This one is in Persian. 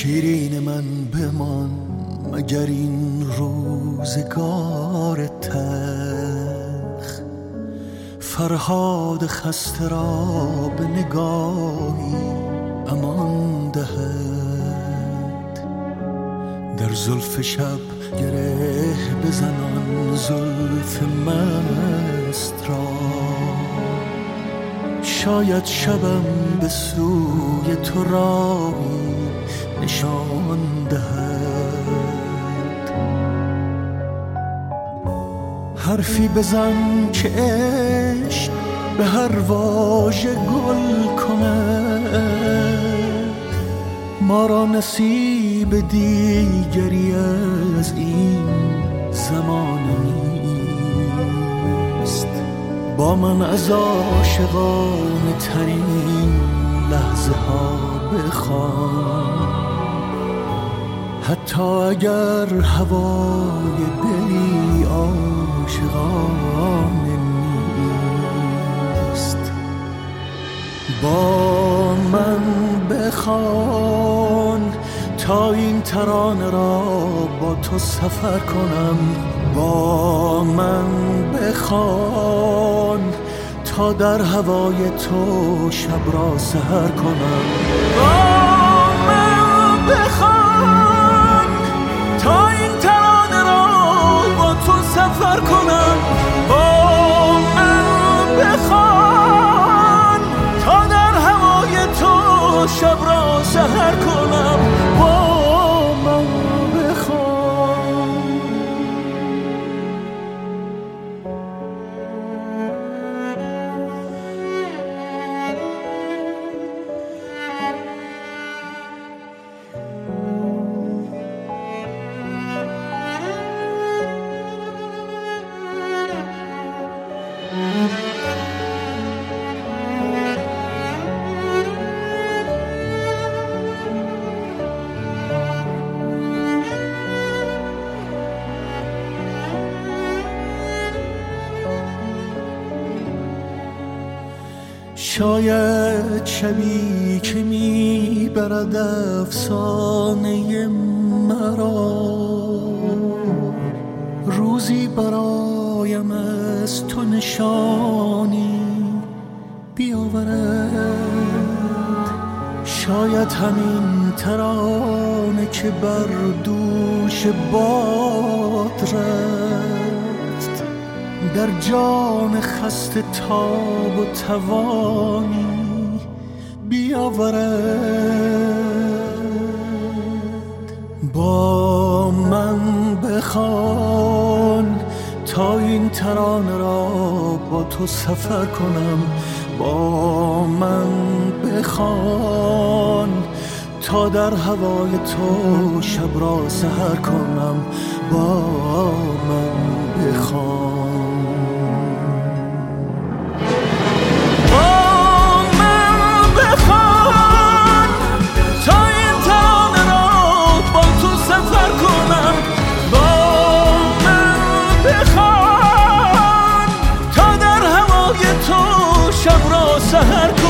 شیرین من بمان مگر این روزگار تلخ، فرهاد خسته را به نگاهی امان دهد. در زلف شب گره بزنان زلف مست را، شاید شبم به سوی تو راهی نشان دهد. حرفی بزن که عشق به هر واژه گل کند، ما را نصیب دیگری از این زمانه نیست. با من از عاشقانه ترین لحظه ها بخوان، حتی اگر هوای دلی عاشقانه نیست. با من بخوان تا این ترانه را با تو سفر کنم. با من بخوان تا در هوای تو شب را سحر کنم. با من بخوان تا این ترانه را با تو سفر کنم. با من بخوان تا در هوای تو شب را سحر کنم. با من شاید شبی که میبرد افسانه مرا، روزی برایم از تو نشانی بیاورد. شاید همین ترانه که بر دوش باد رفت، در جان خسته تاب و توانی بیاورد. با من بخوان تا این ترانه را با تو سفر کنم. با من بخوان تا در هوای تو شب را سحر کنم. با من بخوان سحر